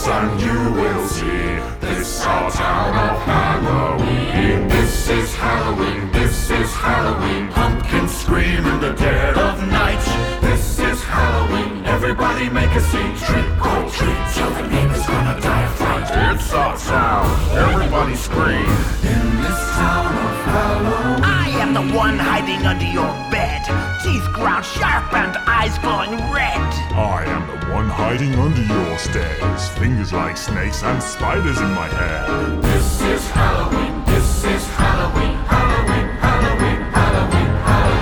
son, you will see. This our town of Halloween. This is Halloween, this is Halloween. Pumpkins scream in the dead of night. This is Halloween, everybody make a scene. Trick or treat, till the neighbor's gonna die of fright. It's our town, everybody scream. In this town of Halloween, I am the one hiding under your bed, teeth ground sharp and eyes glowing red. I am the one hiding under your stairs, fingers like snakes and spiders in my hair. this is Halloween, this is Halloween. Halloween, Halloween, Halloween,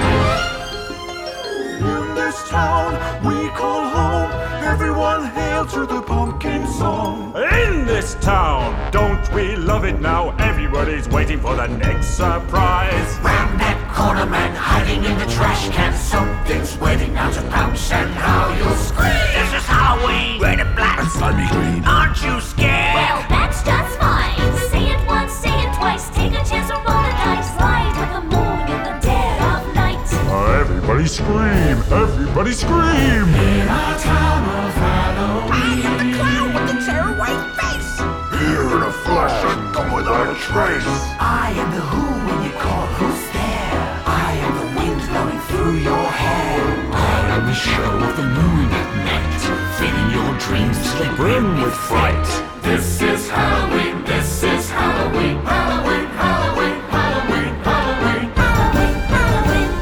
Halloween. In this town we call home, everyone hail to the pumpkin song. In this town, don't we love it now? Everybody's waiting for the next surprise. Round that corner man hiding in the trash can, something's waiting now to pounce, and how you'll scream. This is Halloween, red and black, Slimy green. aren't you scared? Well, that's just fine. Say it once, say it twice. Take a chance or roll the dice. Ride like a moon in the dead of night. Everybody scream! Everybody scream! In our town of Halloween, I am the clown with the terror white face. here in a flash and come without a trace. I am the who when you call who's there. I am the wind blowing through your hair. I am the show of the moon at night, filling your dreams till they brim with fright. This is Halloween, this is Halloween. Halloween, Halloween, Halloween, Halloween. Halloween, Halloween.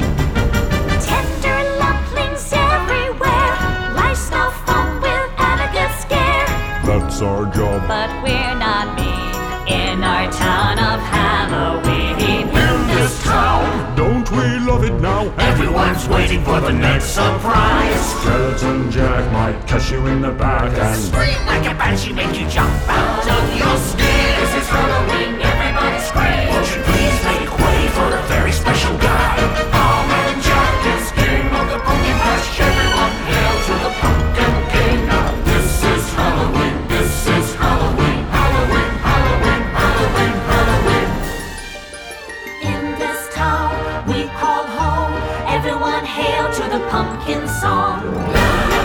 Tender lumplings everywhere. Life's no fun without a good scare. That's our job. But we're not mean in our town of Halloween. In this town, Don't we love it now? everyone's waiting for the next surprise. Skeleton Jack might catch you in the back and Scream like a banshee, make you jump out of your skin. This is Halloween, everybody scream. Won't you please make way for a very special guy? Our man Jack is king of the pumpkin patch. Everyone hail to the pumpkin king. This is Halloween, this is Halloween. Halloween, Halloween, Halloween, Halloween. In this town we call home. Everyone hail to the pumpkin song. La, la,